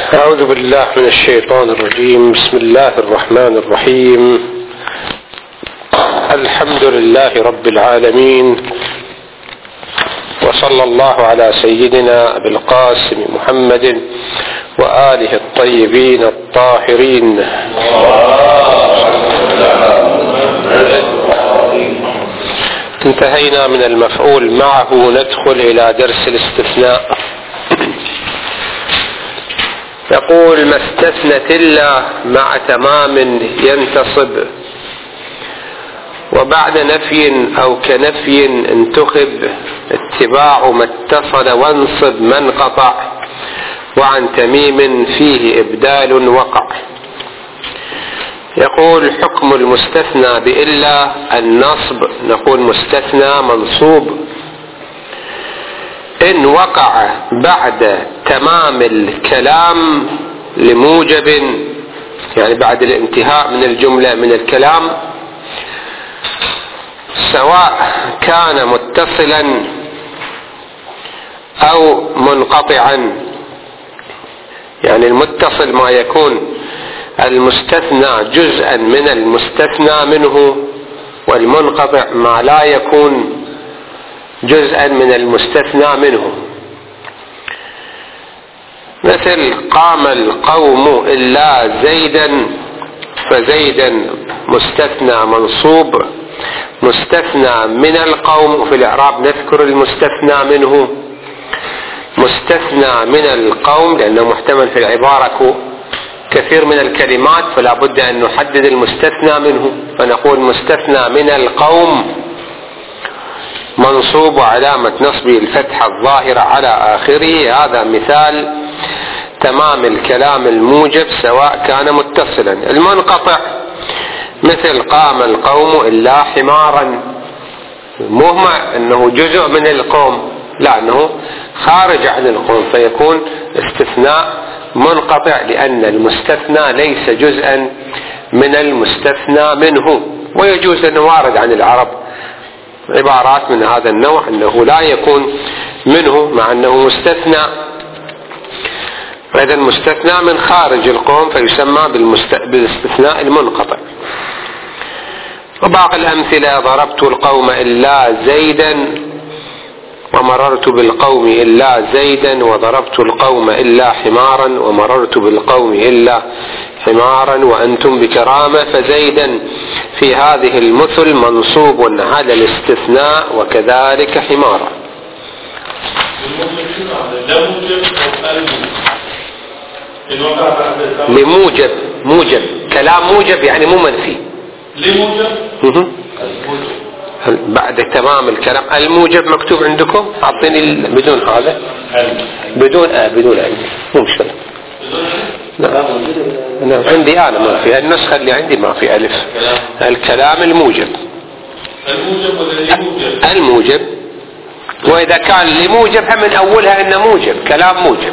أعوذ بالله من الشيطان الرجيم. بسم الله الرحمن الرحيم. الحمد لله رب العالمين، وصلى الله على سيدنا أبي القاسم محمد وآله الطيبين الطاهرين. انتهينا من المفعول معه، ندخل إلى درس الاستثناء. يقول: ما استثنت إلا مع تمام ينتصب، وبعد نفي أو كنفي انتخب، اتباع ما اتصل وانصب ما انقطع، وعن تميم فيه إبدال وقع. يقول: حكم المستثنى بإلا النصب، نقول مستثنى منصوب إن وقع بعد تمام الكلام لموجب، يعني بعد الانتهاء من الجملة من الكلام، سواء كان متصلا أو منقطعا. يعني المتصل ما يكون المستثنى جزءا من المستثنى منه، والمنقطع ما لا يكون جزءا من المستثنى منه. مثل: قام القوم إلا زيدا، فزيدا مستثنى منصوب، مستثنى من القوم، وفي الإعراب نذكر المستثنى منه. مستثنى من القوم لأنه محتمل في العبارة كثير من الكلمات، فلا بد أن نحدد المستثنى منه، فنقول مستثنى من القوم منصوب وعلامة نصبه الفتحة الظاهرة على آخره. هذا مثال تمام الكلام الموجب سواء كان متصلا. المنقطع مثل: قام القوم إلا حمارا، مو أنه جزء من القوم، لا، أنه خارج عن القوم، فيكون استثناء منقطع لأن المستثنى ليس جزءا من المستثنى منه. ويجوز أن وارد عن العرب عبارات من هذا النوع أنه لا يكون منه مع أنه مستثنى، فإذا المستثنى من خارج القوم فيسمى بالاستثناء المنقطع. وباقي الأمثلة: ضربت القوم إلا زيدا، ومررت بالقوم إلا زيدا، وضربت القوم إلا حمارا، ومررت بالقوم إلا حمارا، وأنتم بكرامة، فزيدا في هذه المثل منصوب على الاستثناء، وكذلك حمارا. لموجب، موجب كلام موجب يعني مو منفي. لموجب بعد تمام الكلام. الموجب مكتوب عندكم؟ أعطيني بدون هذا، بدون عندي مو مشكلة. نعم عندي أنا ما في النسخة اللي عندي ما في ألف. الكلام الموجب، الموجب. وإذا كان لموجب من أولها إنه موجب، كلام موجب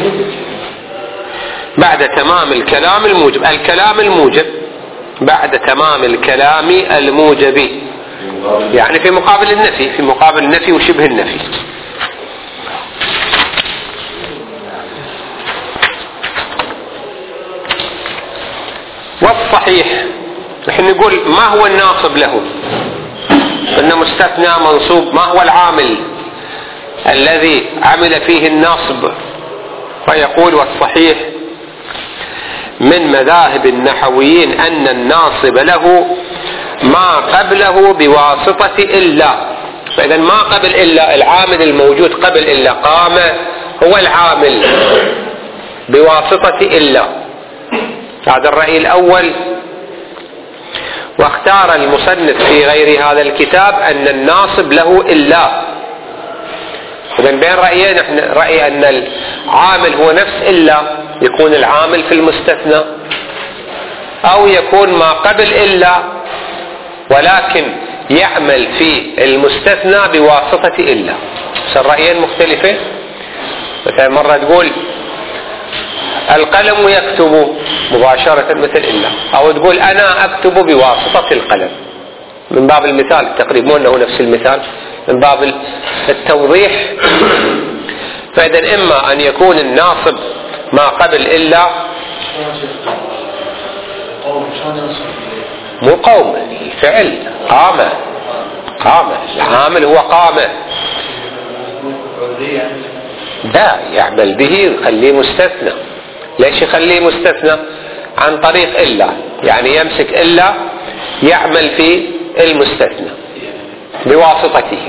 بعد تمام الكلام الموجب. الكلام الموجب بعد تمام الكلام الموجب، يعني في مقابل النفي، في مقابل النفي وشبه النفي. والصحيح نحن نقول ما هو الناصب له؟ إنه مستثنى منصوب، ما هو العامل الذي عمل فيه النصب؟ فيقول: والصحيح من مذاهب النحويين أن الناصب له ما قبله بواسطة إلا. فإذا ما قبل إلا، العامل الموجود قبل إلا، قام هو العامل بواسطة إلا. هذا الرأي الأول. واختار المصنف في غير هذا الكتاب أن الناصب له إلا. إذن بين رأيين، رأي أن العامل هو نفس إلا، يكون العامل في المستثنى، أو يكون ما قبل إلا ولكن يعمل في المستثنى بواسطة إلا. الرأيين مختلفين. مثلا مرة تقول القلم يكتب مباشرة مثل إلا، أو تقول أنا أكتب بواسطة القلم، من باب المثال التقريب، مو أنه نفس المثال، من باب التوضيح. فإذا إما أن يكون الناصب ما قبل إلا مو قوم، الفعل قام، العامل هو قام، لا يعمل به خليه مستثنى. ليش يخليه مستثنى؟ عن طريق إلا، يعني يمسك إلا يعمل في المستثنى بواسطته.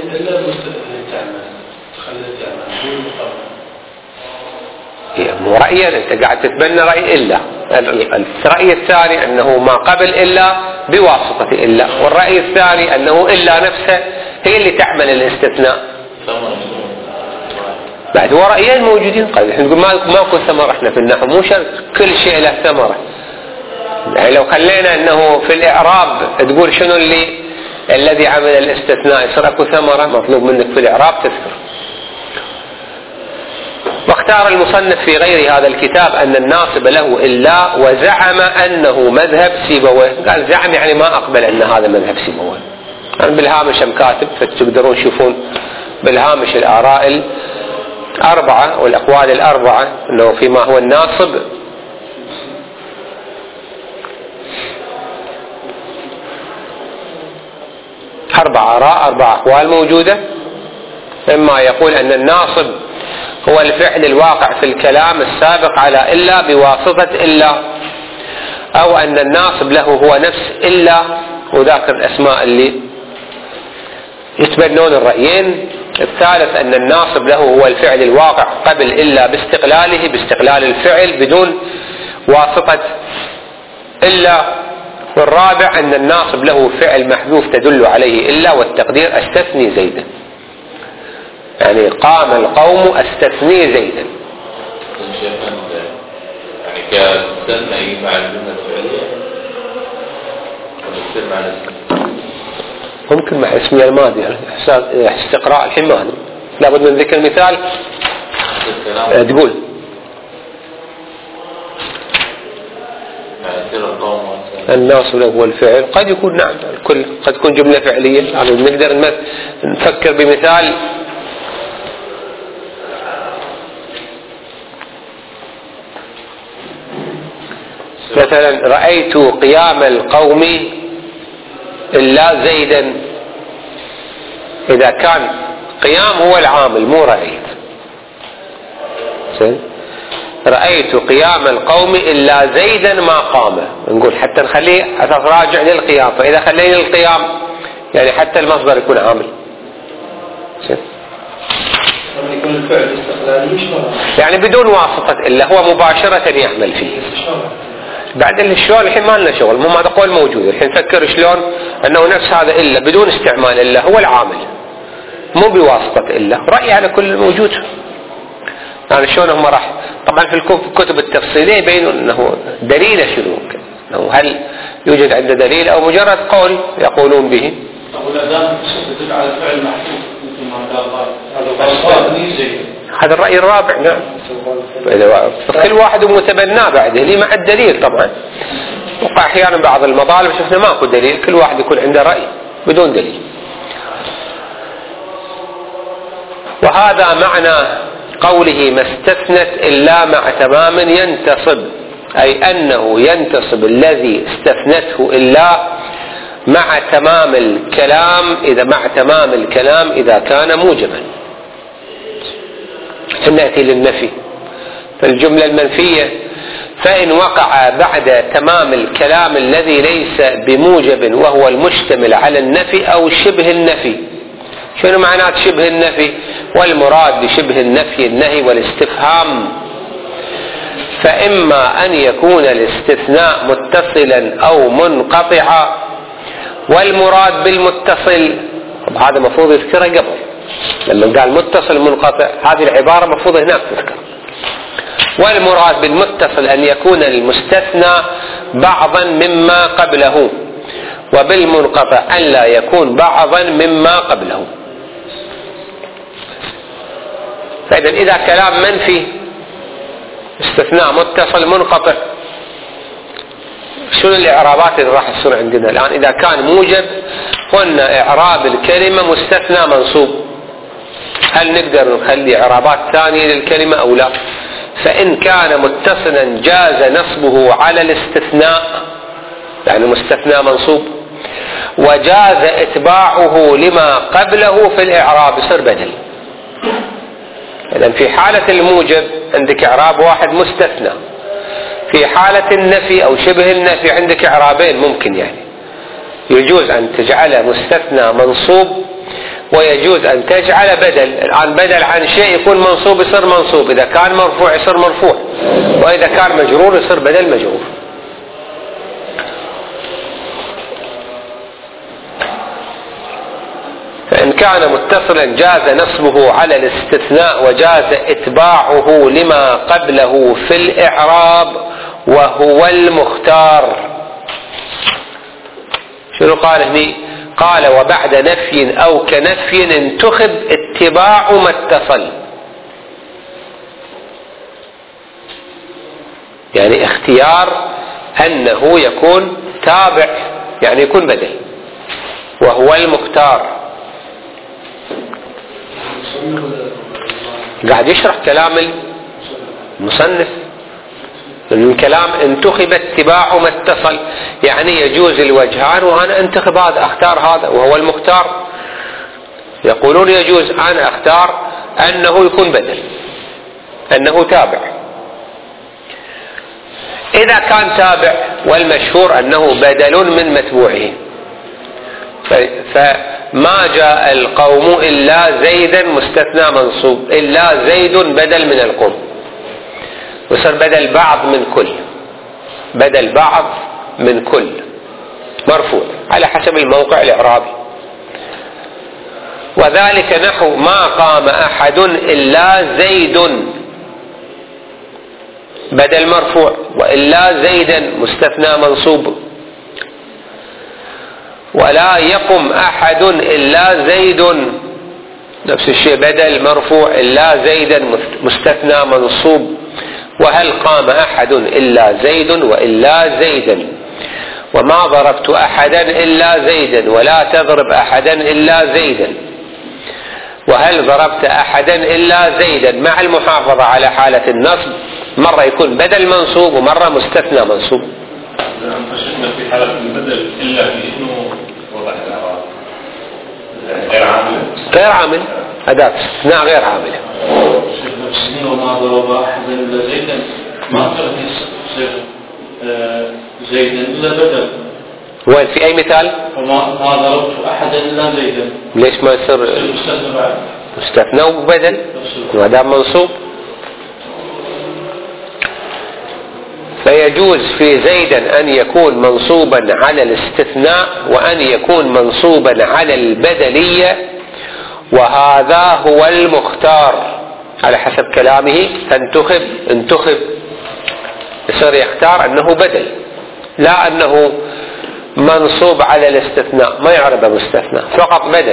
مو رأيا، انت قاعد تتبنى رأي إلا. الرأي الثاني أنه ما قبل إلا بواسطة إلا، والرأي الثاني أنه إلا نفسه هي اللي تعمل الاستثناء. بعد هو رأيين موجودين. قال احنا نقول ماكو ثمرة احنا في النحو، مو شرط كل شيء له ثمرة. يعني لو خلينا انه في الإعراب تقول شنو الذي عمل الاستثناء يصير اكو ثمرة، مطلوب منك في الإعراب تذكر. واختار المصنف في غير هذا الكتاب أن الناصب له إلا، وزعم أنه مذهب سيبويه. قال زعم يعني ما أقبل أن هذا مذهب سيبويه. أنا بالهامش هم كاتب، فتقدرون تشوفون بالهامش الآراء الأربعة والأقوال الأربعة أنه فيما هو الناصب أربع آراء، أربع أقوال موجودة. إما يقول أن الناصب هو الفعل الواقع في الكلام السابق على إلا بواسطة إلا، أو أن الناصب له هو نفس إلا، وذاكر الأسماء اللي يتبنون الرأيين. الثالث أن الناصب له هو الفعل الواقع قبل إلا باستقلاله، باستقلال الفعل بدون واسطة إلا. والرابع أن الناصب له فعل محذوف تدل عليه إلا، والتقدير استثني زيدا، يعني قام القوم استثني زيدا. يعني كاستثنى يجمع الجملة الفعلية ويصير مع الاسم، ممكن مع اسمي الماضي، استقراء الحين ما لابد من ذكر مثال. تقول الناصب له هو الفعل، قد يكون نعم الكل، قد تكون جملة فعلية. يعني نقدر نفكر بمثال مثلا رأيت قيام القوم إلا زيدا. إذا كان قيام هو العامل مو رأيت، رأيت قيام القوم إلا زيدا ما قام، نقول حتى نخليه أساس راجع للقيام. فإذا خلينا القيام يعني حتى المصدر يكون عامل، يكون الفعل استقلالي يعني بدون واسطة إلا، هو مباشرة يعمل فيه. بعد الشلون الحين ما لنا شغل، مو هذا قول موجود. الحين نفكر شلون انه نفس هذا إلا بدون استعمال إلا هو العامل، مو بواسطة إلا. رأي على كل موجود. يعني شلون هم راح طبعا في الكتب التفصيلية يبينون انه دليل شنو، انه هل يوجد عنده دليل او مجرد قول يقولون به. تدل على الفعل محذوف مثل ما قال هذا الرأي الرابع. نعم، كل واحد متبناه بعده لي مع الدليل. طبعا وقع احيانا بعض المطالب شفنا ماكو دليل، كل واحد يكون عنده رأي بدون دليل. وهذا معنى قوله ما استثنت إلا مع تمام ينتصب، أي أنه ينتصب الذي استثنته إلا مع تمام الكلام إذا كان موجبا. نأتي للنفي. فالجملة المنفية فإن وقع بعد تمام الكلام الذي ليس بموجب وهو المشتمل على النفي أو شبه النفي. شنو معنات شبه النفي؟ والمراد بشبه النفي النهي والاستفهام. فإما أن يكون الاستثناء متصلا أو منقطعا، والمراد بالمتصل هذا مفروض يذكره قبل لما قال متصل منقطع، هذه العبارة مفروض هناك تذكر. والمراد بالمتصل أن يكون المستثنى بعضا مما قبله، وبالمنقطع أن لا يكون بعضا مما قبله. فإذا إذا كلام منفي استثناء متصل منقطع، شنو الإعرابات اللي راح تصير عندنا الآن؟ إذا كان موجب قلنا إعراب الكلمة مستثنى منصوب. هل نقدر نخلي إعرابات ثانية للكلمة أو لا؟ فإن كان متصلا جاز نصبه على الاستثناء، يعني مستثنى منصوب، وجاز إتباعه لما قبله في الإعراب، يصير بدل. إذن في حالة الموجب عندك إعراب واحد مستثنى، في حالة النفي أو شبه النفي عندك إعرابين ممكن، يعني يجوز أن تجعله مستثنى منصوب، ويجوز أن تجعل بدل. الآن بدل عن شيء يكون منصوب يصير منصوب، إذا كان مرفوع يصير مرفوع، وإذا كان مجرور يصير بدل مجرور. فإن كان متصلا جاز نصبه على الاستثناء وجاز إتباعه لما قبله في الإعراب وهو المختار. شنو قال هني؟ قال وبعد نفي أو كنفي انتخب اتباع ما اتصل، يعني اختيار أنه يكون تابع، يعني يكون بدل، وهو المختار. قاعد يشرح كلام المصنف من كلام انتخب اتباع ما اتصل، يعني يجوز الوجهان وأنا انتخب هذا، اختار هذا وهو المختار. يقولون يجوز أنا اختار أنه يكون بدل، أنه تابع. إذا كان تابع والمشهور أنه بدل من متبوعه، فما جاء القوم إلا زيدا مستثنى منصوب، إلا زيد بدل من القوم، وصار بدل بعض من كل، بدل بعض من كل مرفوع على حسب الموقع الإعرابي. وذلك نحو ما قام أحد إلا زيد بدل مرفوع، وإلا زيدا مستثنى منصوب. ولا يقم أحد إلا زيد نفس الشيء بدل مرفوع، إلا زيدا مستثنى منصوب. وهل قام أحد إلا زيد وإلا زيدا، وما ضربت أحدا إلا زيدا ولا تضرب أحدا إلا زيدا. وهل ضربت أحدا إلا زيدا مع المحافظة على حالة النصب، مرة يكون بدل منصوب ومرة مستثنى منصوب. فشفنا في حالة البدل إلا في إنه وضع الأعراب غير عامل، غير عامل، أداة استثناء غير عاملة. شفنا وما ضرب أحدا إلا زيدا، ما أقدر يصير زيدا إلا بدل. وين في أي مثال؟ وما ضربت أحدا إلا زيدا، ليش ما يصير مستثنى وبدل وهذا منصوب؟ فيجوز في زيدا أن يكون منصوبا على الاستثناء وأن يكون منصوبا على البدلية، وهذا هو المختار على حسب كلامه. انتخب يصير يختار أنه بدل، لا أنه منصوب على الاستثناء، ما يعرب مستثنى، فقط بدل.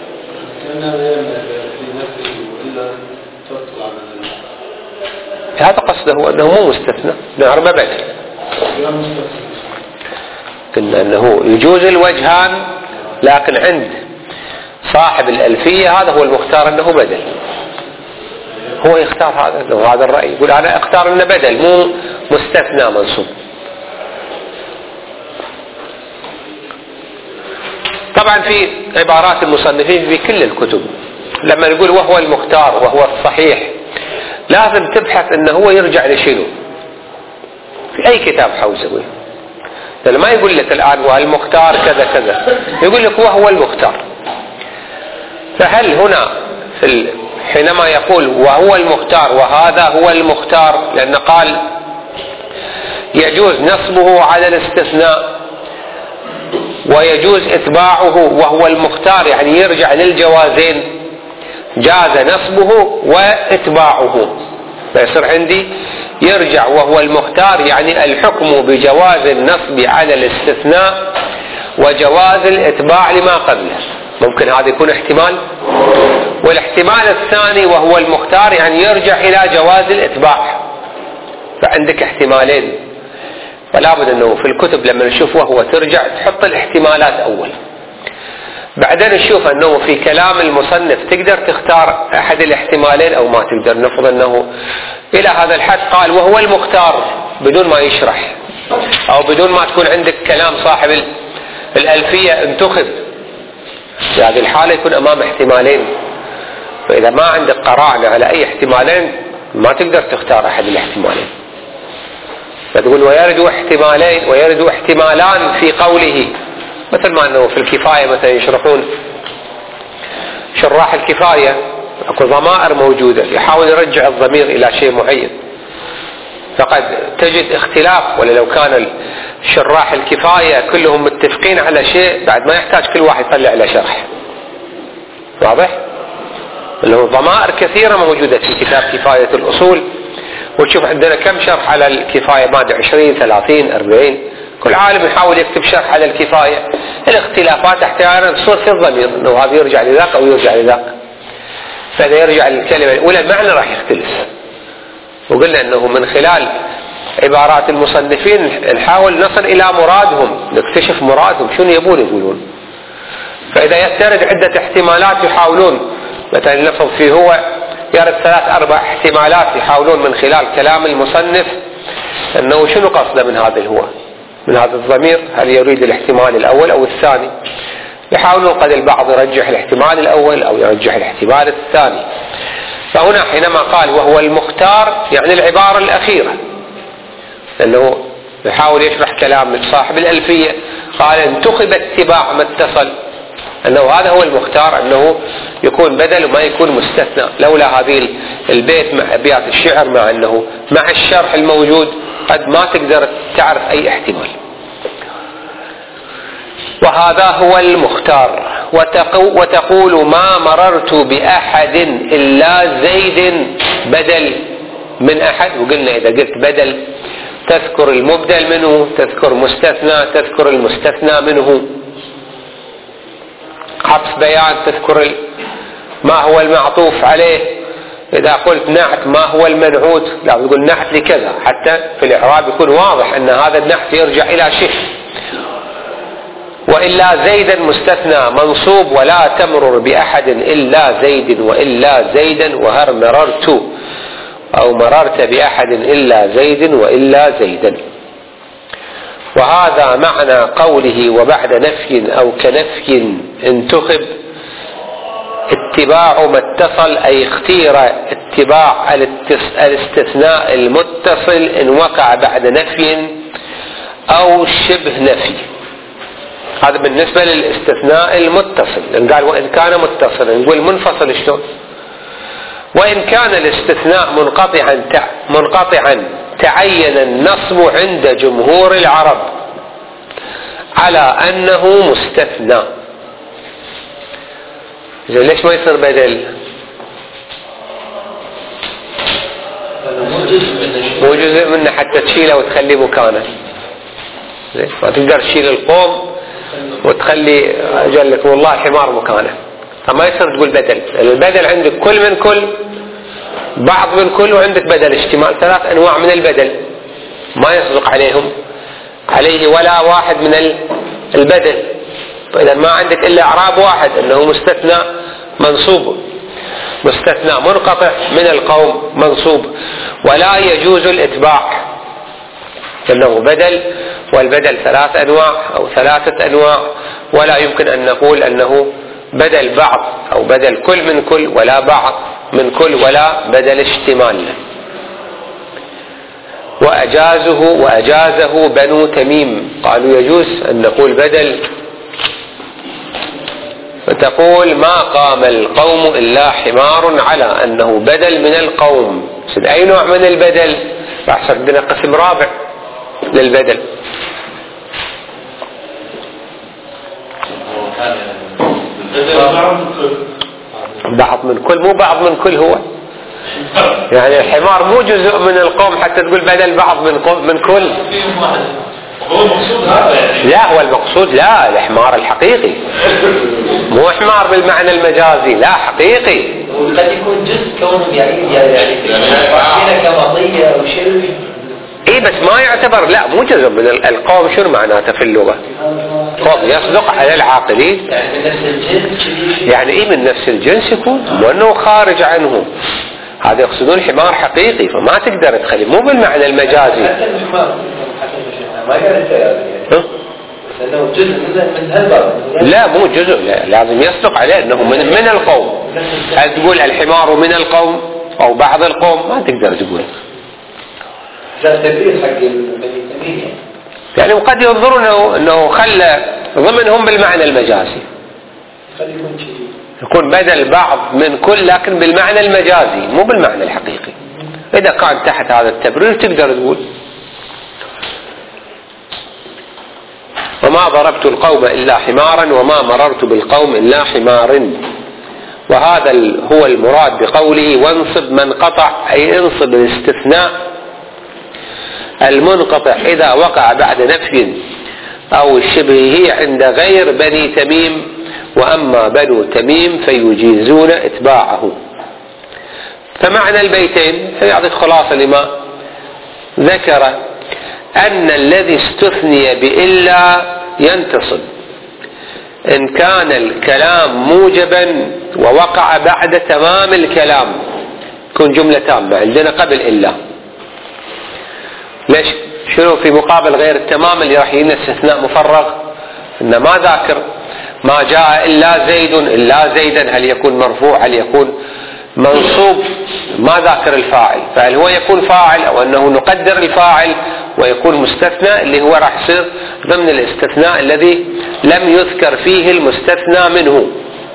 هذا قصده أنه مو مستثنى، نعرب بدل. قلنا أنه يجوز الوجهان، لكن عند صاحب الألفية هذا هو المختار أنه بدل، هو يختار هذا، أنه هذا الرأي، يقول أنا أختار أنه بدل مو مستثنى منصوب. طبعا في عبارات المصنفين في كل الكتب لما نقول وهو المختار وهو الصحيح، لازم تبحث انه هو يرجع لشنو في اي كتاب حوزوي. لأنه ما يقول لك الآن والمختار كذا كذا، يقول لك وهو المختار. فهل هنا حينما يقول وهو المختار وهذا هو المختار، لأن قال يجوز نصبه على الاستثناء ويجوز إتباعه وهو المختار، يعني يرجع للجوازين، جاز نصبه وإتباعه، فيصير عندي يرجع وهو المختار، يعني الحكم بجواز النصب على الاستثناء وجواز الإتباع لما قبله. ممكن هذا يكون احتمال. والاحتمال الثاني وهو المختار يعني يرجع إلى جواز الإتباع، فعندك احتمالين. فلا بد أنه في الكتب لما نشوف وهو ترجع تحط الاحتمالات أول. بعدين نشوف أنه في كلام المصنف تقدر تختار أحد الاحتمالين أو ما تقدر. نفرض أنه إلى هذا الحد قال وهو المختار بدون ما يشرح، أو بدون ما تكون عندك كلام صاحب الألفية انتخب، في هذه الحالة يكون أمام احتمالين. فإذا ما عندك قراءة على أي احتمالين ما تقدر تختار أحد الاحتمالين، فتقول ويرد احتمالين ويرد احتمالان في قوله، مثل ما أنه في الكفاية مثلا يشرحون شراح الكفاية أكو ضمائر موجودة يحاول يرجع الضمير إلى شيء معين، فقد تجد اختلاف. ولا لو كان شراح الكفاية كلهم متفقين على شيء بعد ما يحتاج كل واحد يطلع له شرح. واضح؟ له ضمائر كثيرة موجودة في كتاب كفاية الأصول، وتشوف عندنا كم شرح على الكفاية، بعد 20 30 40، كل عالم يحاول يكتب شرح على الكفاية. الاختلافات احيانا تصير في الضمير، انه هذا يرجع لذاك او يرجع لذاك، فإذا يرجع للكلمة الأولى المعنى راح يختلف. وقلنا أنه من خلال عبارات المصنفين نحاول نصل إلى مرادهم، نكتشف مرادهم شنو يبون يقولون. فإذا يسترد عدة احتمالات يحاولون، مثلا نفرض فيه هو يرد 3 4 احتمالات، يحاولون من خلال كلام المصنف أنه شنو قصده من هذا الهو، من هذا الضمير، هل يريد الاحتمال الأول أو الثاني. يحاولون قد البعض يرجح الاحتمال الأول أو يرجح الاحتمال الثاني. فهنا حينما قال وهو المختار يعني العبارة الأخيرة، لأنه يحاول يشرح كلام صاحب الألفية، قال انتخب اتباع ما اتصل، أنه هذا هو المختار، أنه يكون بدل وما يكون مستثنى. لولا هذه البيت مع أبيات الشعر، مع أنه مع الشرح الموجود قد ما تقدر تعرف أي احتمال. وهذا هو المختار. وتقول ما مررت بأحد إلا زيد بدل من أحد. وقلنا إذا قلت بدل تذكر المبدل منه، تذكر مستثنى، تذكر المستثنى منه. عطف بيان تذكر ما هو المعطوف عليه. إذا قلت نعت ما هو المنعوت، لا تقول نعت لكذا، حتى في الإعراب يكون واضح أن هذا النعت يرجع إلى شيء. وإلا زيدا مستثنى منصوب، ولا تمرر بأحد إلا زيد وإلا زيدا، وهر مررت أو مررت بأحد إلا زيد وإلا زيدا. وهذا معنى قوله وبعد نفي أو كنفي انتخب اتباع ما اتصل، أي اختير اتباع الاستثناء المتصل إن وقع بعد نفي أو شبه نفي. هذا بالنسبة للاستثناء المتصل. قال وإن كان متصلا، نقول منفصل شلون؟ وإن كان الاستثناء منقطعا تعين النصب عند جمهور العرب على أنه مستثنى. ليش ما يصير بدل؟ مو جزء منه حتى تشيله وتخلي مكانه. ما تقدر تشيل القوم وتخلي أجل لك والله حمار مكانه، فما يصير تقول بدل. البدل عندك كل من كل، بعض من كل، وعندك بدل اشتمال. 3 أنواع من البدل ما يصدق عليه ولا واحد من البدل. فإذا ما عندك إلا إعراب واحد أنه مستثنى منصوب، مستثنى منقطع من القوم منصوب، ولا يجوز الاتباع أنه بدل. والبدل 3 أنواع أو 3 أنواع، ولا يمكن أن نقول أنه بدل بعض أو بدل كل من كل، ولا بعض من كل، ولا بدل اشتمال. وأجازه بنو تميم، قالوا يجوز أن نقول بدل، فتقول ما قام القوم إلا حمار، على أنه بدل من القوم. أي نوع من البدل؟ راح عندنا قسم رابع للبدل. بعض من كل، مو بعض من كل. هو يعني الحمار مو جزء من القوم حتى تقول بدل بعض من كل. هو المقصود هذا يعني. لا، هو المقصود لا، الحمار الحقيقي، مو حمار بالمعنى المجازي، لا حقيقي. وقد يكون جزء كونه يعني كماضية أو شيء. اي بس ما يعتبر، لا مو جزء من القوم. شنو معناته في اللغة؟ قوم يصدق على العاقلين. يعني من نفس الجنس. يعني ايه من نفس الجنس يكون؟ وانه خارج عنه. هذا يقصدون حمار حقيقي، فما تقدر تخليه، مو بالمعنى المجازي. ما يعني لأنه جزء من هالباب. لا مو جزء، لا لازم يصدق عليه انه من القوم. هل تقول الحمار من القوم او بعض القوم؟ ما تقدر تقول. لا تبرير حق بني تميم يعني وقد ينظرون انه خلى ضمنهم بالمعنى المجازي، يكون بدل بعض من كل لكن بالمعنى المجازي مو بالمعنى الحقيقي. اذا كان تحت هذا التبرير تقدر تقول وما ضربت القوم إلا حمارا وما مررت بالقوم إلا حمار. وهذا هو المراد بقوله وانصب من قطع، أي انصب الاستثناء المنقطع إذا وقع بعد نفي أو شبهه عند غير بني تميم، وأما بنو تميم فيجيزون إتباعه. فمعنى البيتين يعطي خلاصة لما ذكر أن الذي استثني بإلا ينتصب إن كان الكلام موجبا ووقع بعد تمام الكلام، يكون جملة تامة عندنا قبل إلا. ليش؟ شنو في مقابل غير التمام اللي راح يجينا استثناء مفرغ؟ إن ما ذاكر ما جاء إلا زيد إلا زيدا، هل يكون مرفوع هل يكون منصوب؟ ما ذاكر الفاعل، فهل هو يكون فاعل أو أنه نقدر الفاعل ويكون مستثنى اللي هو راح يصير ضمن الاستثناء الذي لم يذكر فيه المستثنى منه.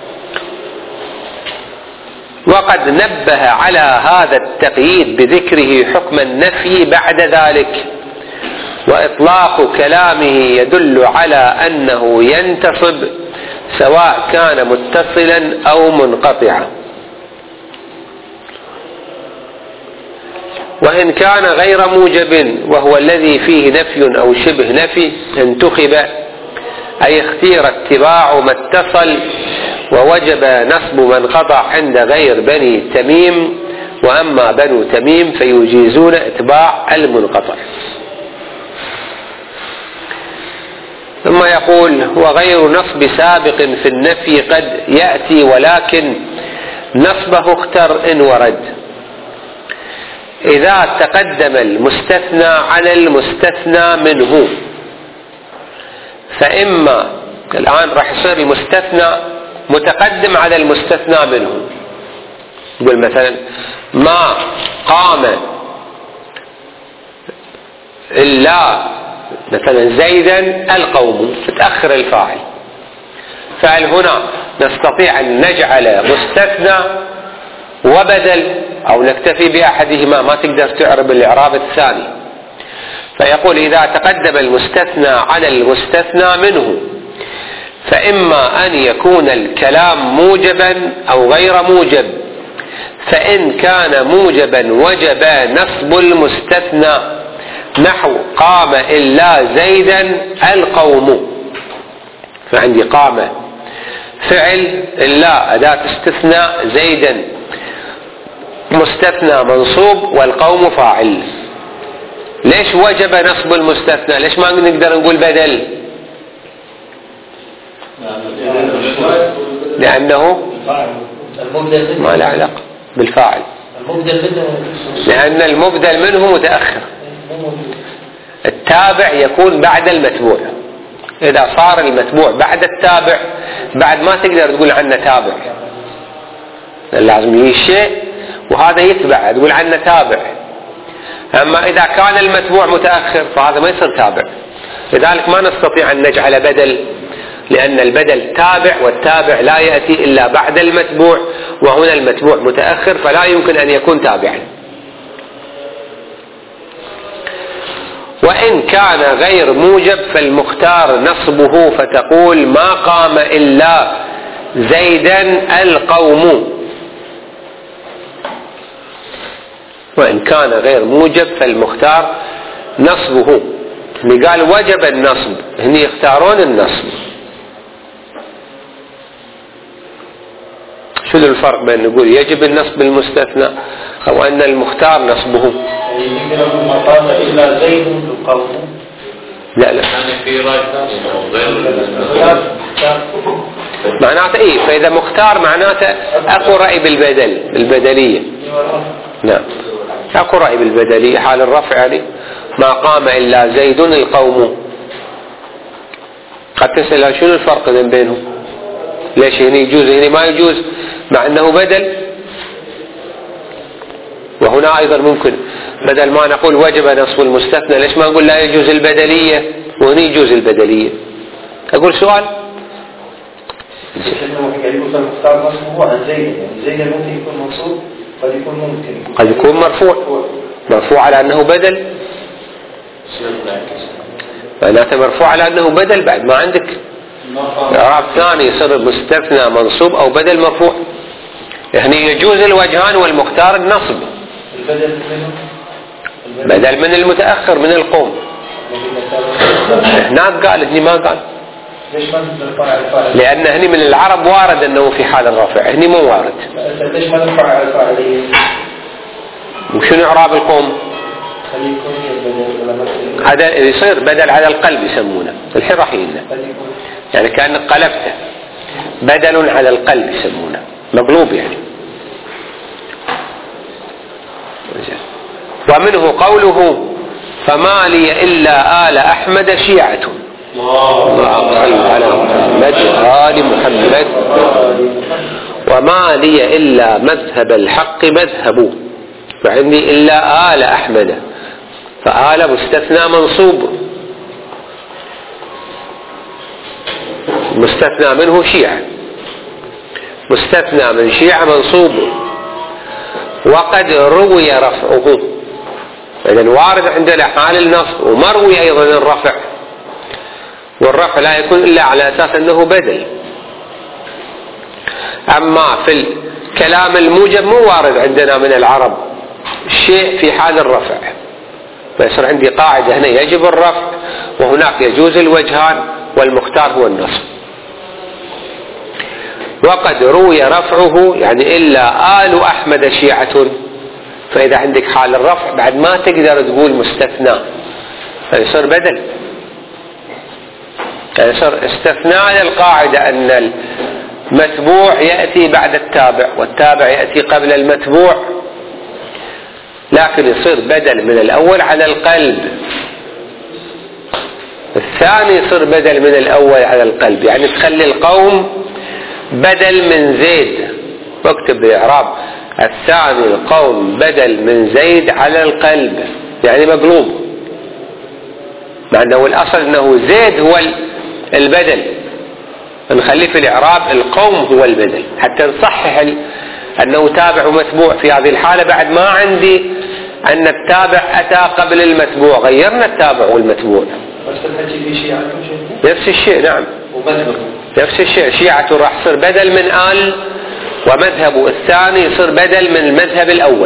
وقد نبه على هذا التقييد بذكره حكم النفي بعد ذلك، وإطلاق كلامه يدل على أنه ينتصب سواء كان متصلا أو منقطعا. وإن كان غير موجب وهو الذي فيه نفي أو شبه نفي انتخب، أي اختير اتباع ما اتصل، ووجب نصب من قطع عند غير بني تميم، وأما بنو تميم فيجيزون اتباع المنقطع. ثم يقول وغير نصب سابق في النفي قد يأتي، ولكن نصبه اختر إن ورد إذا تقدم المستثنى على المستثنى منه. فإما الآن راح يصير المستثنى متقدم على المستثنى منه. يقول مثلا ما قام إلا مثلا زيدا القوم، تتأخر الفاعل. فهل هنا نستطيع أن نجعل مستثنى وبدل أو نكتفي بأحدهما؟ ما تقدر تعرب الإعراب الثاني. فيقول إذا تقدم المستثنى على المستثنى منه فإما أن يكون الكلام موجبا أو غير موجب، فإن كان موجبا وجب نصب المستثنى، نحو قام إلا زيدا القوم. فعندي قام فعل إلا أداة استثناء، زيدا مستثنى منصوب، والقوم فاعل. ليش وجب نصب المستثنى؟ ليش ما نقدر نقول بدل؟ لأنه ما له علاقة بالفاعل، لأن المبدل منه متأخر. التابع يكون بعد المتبوع. إذا صار المتبوع بعد التابع بعد ما تقدر تقول عنه تابع، لازم يجي شيء وهذا يتبع تقول عنه تابع. أما إذا كان المتبوع متأخر فهذا ما يصير تابع. لذلك ما نستطيع أن نجعل بدل، لأن البدل تابع، والتابع لا يأتي إلا بعد المتبوع، وهنا المتبوع متأخر فلا يمكن أن يكون تابعا. وإن كان غير موجب فالمختار نصبه، فتقول ما قام إلا زيدا القوم. وإن كان غير موجب فالمختار نصبه. اللي قال وجب النصب هني يختارون النصب. شو الفرق بين نقول يجب النصب المستثنى أو أن المختار نصبه؟ ما قام إلا زيد القوم. لا يعني في رأي ثاني غير معناته ايه. فاذا مختار معناته اكو رأي بالبدلية. نعم اكو رأي بالبدلية حال الرفع يعني ما قام الا زيد القوم. قد تسأل شنو الفرق بينهم؟ ليش هنا يجوز هنا ما يجوز مع انه بدل؟ وهنا ايضا ممكن بدل ما نقول وجب نصب المستثنى ليش ما نقول لا يجوز البدلية وهنا يجوز البدلية؟ اقول سؤال. قد يكون مرفوع على انه بدل. معناته مرفوع على انه بدل بعد ما عندك اعراب ثاني يصير مستثنى منصوب او بدل مرفوع. يعني يجوز الوجهان والمختار النصب. بدل من المتأخر من القوم. هناك قال هني ما قال. لأن هني من العرب وارد أنه في حال الرفع هني مو وارد. ليش ما نرفع على الفاعلية؟ وشنو إعراب القوم؟ هذا يصير بدل على القلب يسمونه الحين راح يلنا يعني كأنك قلبته بدل على القلب يسمونه مقلوب يعني. ومنه قوله فما لي إلا آل أحمد شيعة. اللهم صل على محمد وآل محمد. وما لي إلا مذهب الحق مذهب فعندي إلا آل أحمد فآل مستثنى منصوب مستثنى منه شيعة مستثنى من شيعة منصوب وقد روي رفعه. إذن وارد عندنا حال النصب ومروي أيضا الرفع والرفع لا يكون إلا على أساس أنه بدل. أما في الكلام الموجب مو وارد عندنا من العرب شيء في حال الرفع فيصير عندي قاعدة هنا يجب الرفع وهناك يجوز الوجهان والمختار هو النصب. وقد روي رفعه يعني إلا آل أحمد شيعة فإذا عندك حال الرفع بعد ما تقدر تقول مستثنى فيصير بدل يصير استثناء للقاعدة أن المتبوع يأتي بعد التابع والتابع يأتي قبل المتبوع لكن يصير بدل من الأول على القلب الثاني يصير بدل من الأول على القلب يعني تخلي القوم بدل من زيد واكتب بالإعراب الثاني القوم بدل من زيد على القلب يعني مقلوب مع أنه الأصل أنه زيد هو البدل نخليه في الإعراب القوم هو البدل حتى نصحح أنه تابع ومتبوع. في هذه الحالة بعد ما عندي أن التابع أتى قبل المتبوع غيرنا التابع والمتبوع نفس الشيء. نعم نفس الشيء شيعة راح يصير بدل من آل ومذهب الثاني يصير بدل من المذهب الأول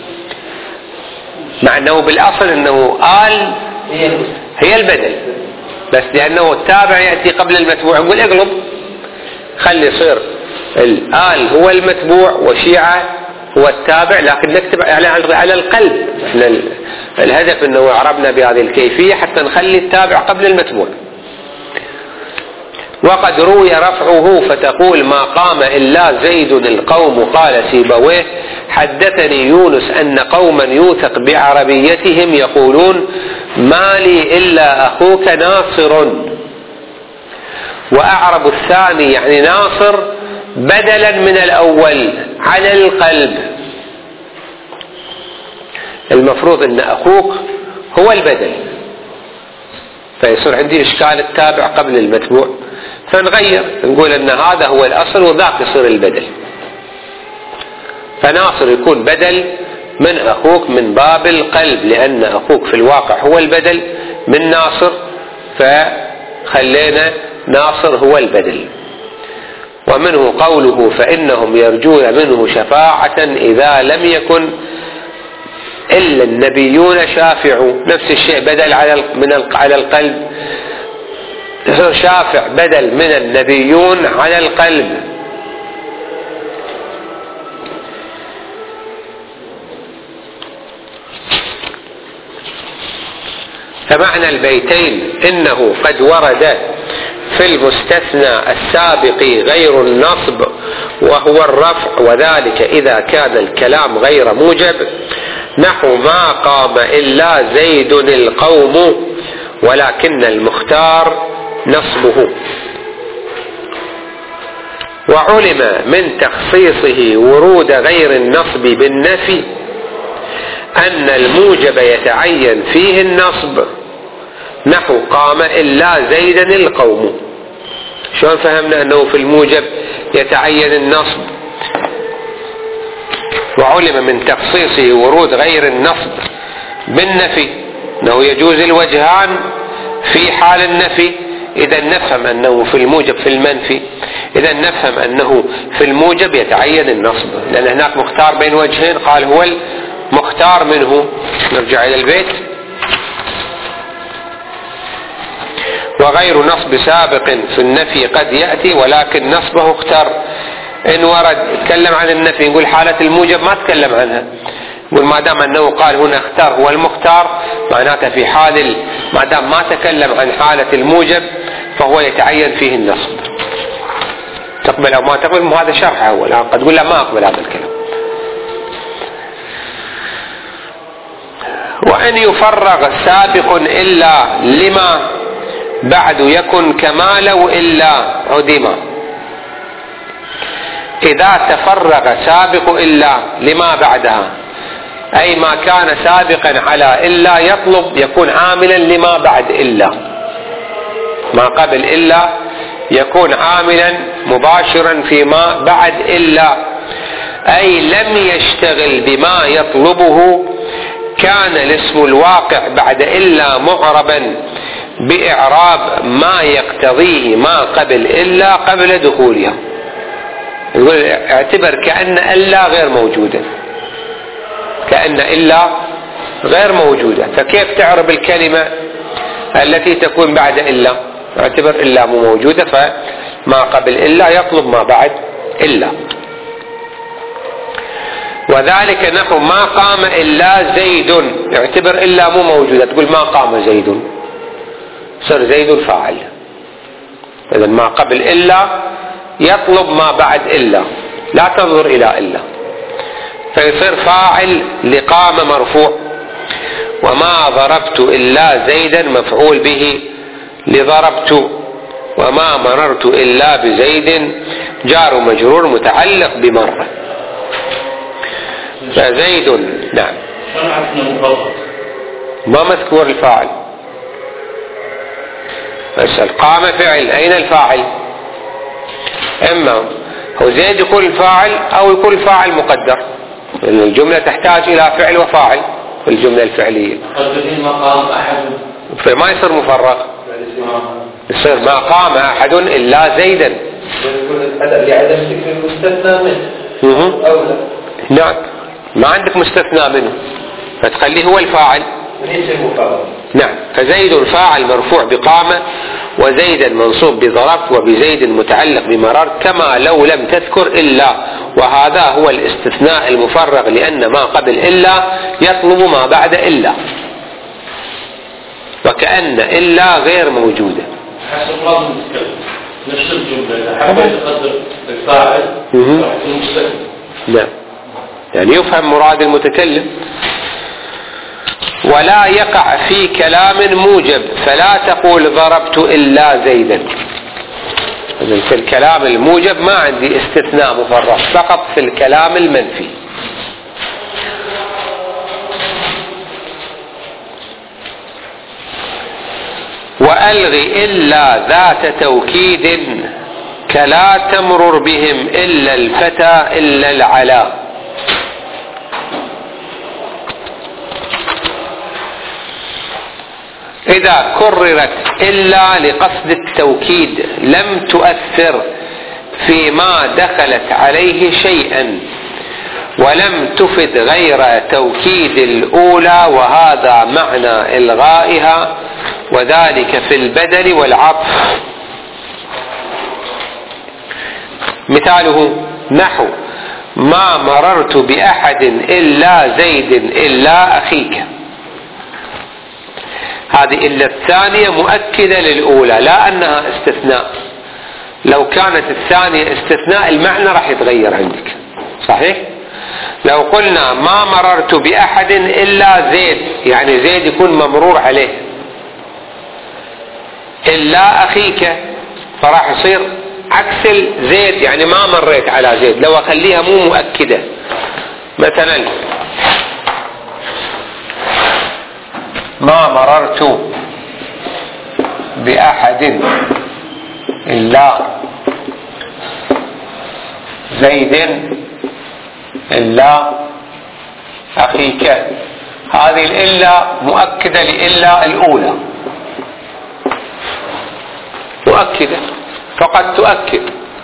مع أنه بالأصل أنه آل هي البدل بس لأنه التابع يأتي قبل المتبوع نقول اقلب خلي يصير الآل هو المتبوع وشيعة هو التابع لكن نكتب على القلب. احنا الهدف أنه عربنا بهذه الكيفية حتى نخلي التابع قبل المتبوع. وقد روي رفعه فتقول ما قام إلا زيد القوم قال سيبويه حدثني يونس أن قوما يوثق بعربيتهم يقولون ما لي إلا أخوك ناصر وأعرب الثاني يعني ناصر بدلا من الأول على القلب. المفروض أن أخوك هو البدل فيصير عندي إشكال التابع قبل المتبوع فنغير نقول أن هذا هو الأصل وذاك يصير البدل فناصر يكون بدل من أخوك من باب القلب لأن أخوك في الواقع هو البدل من ناصر فخلينا ناصر هو البدل. ومنه قوله فإنهم يرجون منه شفاعة إذا لم يكن إلا النبيون شافعوا نفس الشيء بدل على القلب شافع بدل من النبيون على القلب. فمعنى البيتين إنه قد ورد في المستثنى السابق غير النصب وهو الرفع، وذلك إذا كان الكلام غير موجب، نحو ما قام إلا زيد القوم ولكن المختار نصبه. وعلم من تخصيصه ورود غير النصب بالنفي أن الموجب يتعين فيه النصب، نحو قام إلا زيدا القوم. شلون فهمنا أنه في الموجب يتعين النصب؟ وعلم من تخصيصه ورود غير النصب بالنفي أنه يجوز الوجهان في حال النفي، إذا نفهم أنه في الموجب في المنفي، إذا نفهم أنه في الموجب يتعين النصب، لأن هناك مختار بين وجهين قال هو المختار منه. نرجع إلى البيت. وغير نصب سابق في النفي قد يأتي ولكن نصبه اختار. إن ورد تكلم عن النفي نقول حالة الموجب ما تكلم عنها، نقول ما دام أنه قال هنا اختار هو المختار، معناته في حال ما دام ما تكلم عن حالة الموجب فهو يتعين فيه النصب. تقبل أو ما تقبل، هذا شرح أول، قد تقول لا ما أقبل هذا الكلام. وأن يفرغ سابق إلا لما بعد يكن كما لو إلا عدما. إذا تفرغ سابق إلا لما بعدها، أي ما كان سابقا على إلا يطلب يكون عاملا لما بعد إلا، ما قبل إلا يكون عاملا مباشرا فيما بعد إلا، أي لم يشتغل بما يطلبه، كان الاسم الواقع بعد إلا معربا بإعراب ما يقتضيه ما قبل إلا قبل دخولها. يقول اعتبر كأن إلا غير موجودة، كأن إلا غير موجودة، فكيف تعرب الكلمة التي تكون بعد إلا؟ اعتبر إلا مو موجودة، فما قبل إلا يطلب ما بعد إلا. وذلك نحو ما قام إلا زيد، اعتبر إلا مو موجودة، تقول ما قام زيد، صار زيد فاعل. إذن ما قبل إلا يطلب ما بعد إلا، لا تنظر إلى إلا، فيصير فاعل لقام مرفوع. وما ضربت إلا زيدا مفعول به لضربت. وما مررت إلا بزيد جار مجرور متعلق بمرة. فزيد نعم ما مذكور الفاعل، بس قام فعل، أين الفاعل؟ إما هو زيد يكون الفاعل أو يكون الفاعل مقدر، لأن الجملة تحتاج إلى فعل وفاعل في الجملة الفعلية، فما يصير مفرغ، يصير ما قام أحد إلا زيدا. لعدم ذكر المستثنى منه أولى. نعم ما عندك مستثنى منه فتخليه هو الفاعل. نعم فزيد فاعل مرفوع بقامة، وزيدا منصوب بضربت، وبزيد متعلق بمررت، كما لو لم تذكر إلا، وهذا هو الاستثناء المفرغ لأن ما قبل إلا يطلب ما بعد إلا، وكأن إلا غير موجودة. حسب لازم نتكلم نفس الجملة إذا حبيت تقدر الفاعل راح المستثنى. نعم يعني يفهم مراد المتكلم. ولا يقع في كلام موجب فلا تقول ضربت إلا زيدا. في الكلام الموجب ما عندي استثناء مفرغ، فقط في الكلام المنفي. وألغي إلا ذات توكيد كلا تمرر بهم إلا الفتى إلا العلا. إذا كررت إلا لقصد التوكيد لم تؤثر فيما دخلت عليه شيئا، ولم تفد غير توكيد الأولى، وهذا معنى إلغائها، وذلك في البدل والعطف. مثاله نحو ما مررت بأحد إلا زيد إلا أخيك. هذه إلا الثانية مؤكدة للأولى، لا أنها استثناء. لو كانت الثانية استثناء المعنى راح يتغير عندك، صحيح؟ لو قلنا ما مررت بأحد إلا زيد، يعني زيد يكون ممرور عليه، إلا أخيك فراح يصير عكس زيد، يعني ما مريت على زيد. لو أخليها مو مؤكدة، مثلا ما مررت بأحد إلا زيد إلا أخيك، هذه الإلا مؤكدة لإلا الأولى، مؤكدة فقد تؤكد.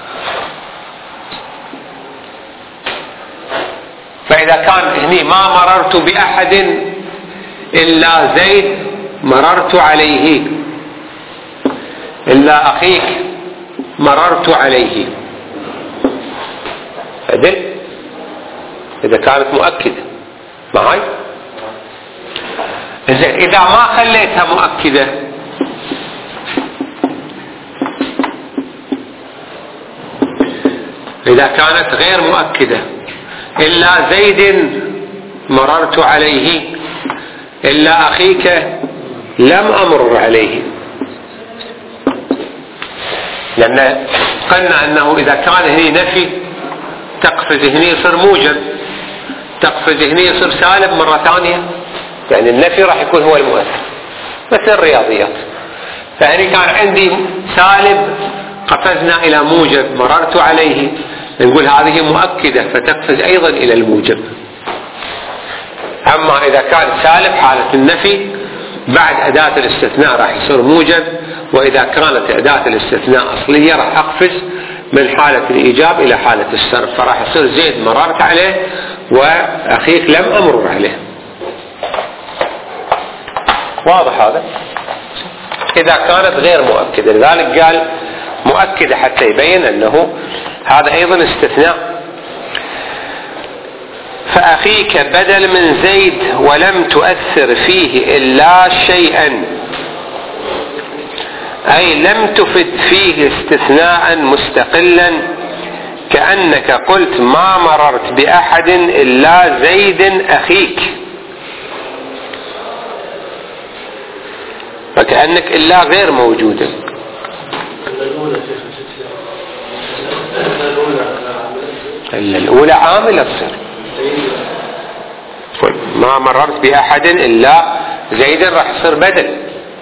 فإذا كان هني ما مررت بأحد إلا زيد مررت عليه، إلا أخيك مررت عليه، عدل إذا كانت مؤكدة معي. إذا ما خليتها مؤكدة إذا كانت غير مؤكدة، إلا زيد مررت عليه إلا أخيك لم أمر عليه، لأن قلنا أنه إذا كان هني نفي تقفز هني يصير موجب، تقفز هني يصير سالب مرة ثانية، يعني النفي راح يكون هو المؤثر مثل الرياضيات. فهني كان عندي سالب قفزنا إلى موجب مررت عليه، نقول هذه مؤكدة فتقفز أيضا إلى الموجب. أما إذا كان سالب حالة النفي بعد أداة الاستثناء راح يصير موجب، وإذا كانت أداة الاستثناء أصلية راح أقفز من حالة الإيجاب إلى حالة الصرف، فراح يصير زيد مررت عليه وأخيك لم أمر عليه. واضح هذا؟ إذا كانت غير مؤكدة، لذلك قال مؤكدة حتى يبين أنه هذا أيضا استثناء. فأخيك بدل من زيد ولم تؤثر فيه إلا شيئا، أي لم تفد فيه استثناء مستقلا، كأنك قلت ما مررت بأحد إلا زيد أخيك، فكأنك إلا غير موجودة. إلا الأولى عاملة تصير ما مررت بأحد إلا زيد راح يصير بدل،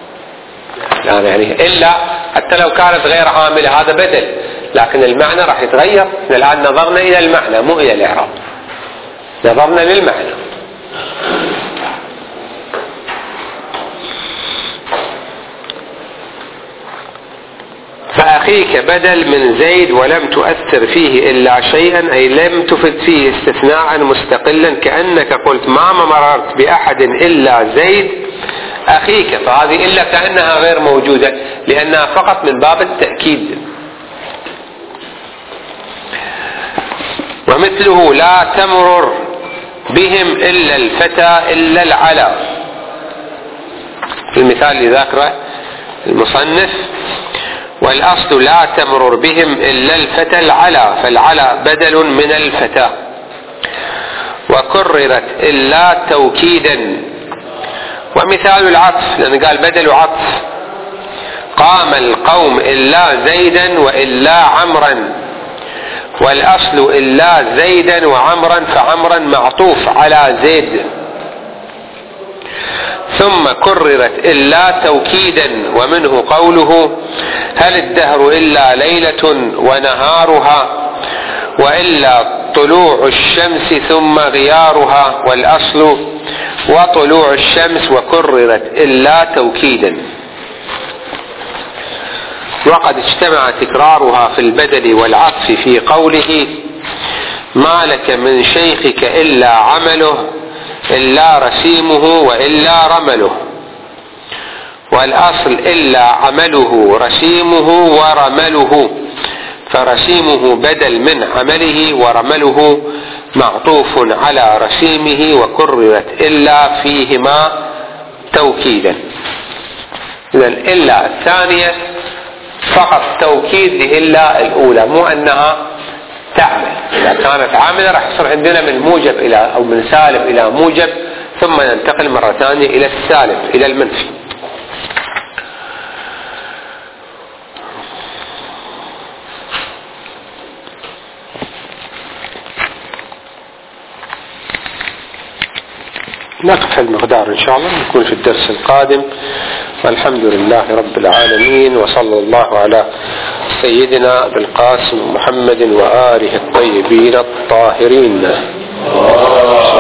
يعني إلا حتى لو كانت غير عاملة هذا بدل، لكن المعنى راح يتغير. الآن نظرنا إلى المعنى مو إلى الإعراب، نظرنا للمعنى. فأخيك بدل من زيد ولم تؤثر فيه إلا شيئا، أي لم تفد فيه استثناء مستقلا، كأنك قلت ما مررت بأحد إلا زيد أخيك، فهذه إلا كأنها غير موجودة لأنها فقط من باب التأكيد. ومثله لا تمرر بهم إلا الفتى إلا العلا، في المثال اللي ذكره المصنف، والأصل لا تمرر بهم إلا الفتى العلا، فالعلا بدل من الفتى. وكررت إلا توكيدا، ومثال العطف لأن قال بدل عطف، قام القوم إلا زيدا وإلا عمرا، والأصل إلا زيدا وعمرا، فعمرا معطوف على زيد. ثم كررت إلا توكيدا، ومنه قوله هل الدهر إلا ليلة ونهارها، وإلا طلوع الشمس ثم غيارها، والأصل وطلوع الشمس، وكررت إلا توكيدا. وقد اجتمع تكرارها في البدل والعطف في قوله ما لك من شيخك إلا عمله إلا رسيمه وإلا رمله، والأصل إلا عمله رسيمه ورمله، فرسيمه بدل من عمله ورمله معطوف على رسيمه، وكررت إلا فيهما توكيدا. لأن إلا الثانية فقط توكيد لإلا الأولى، مو أنها تعمل. إذا كانت عاملة راح يصير عندنا من موجب إلى أو من سالب إلى موجب، ثم ننتقل مرة ثانية إلى السالب إلى المنفي. نقف المقدار إن شاء الله، نكون في الدرس القادم. والحمد لله رب العالمين، وصلى الله على سيدنا أبي القاسم محمد وآله الطيبين الطاهرين.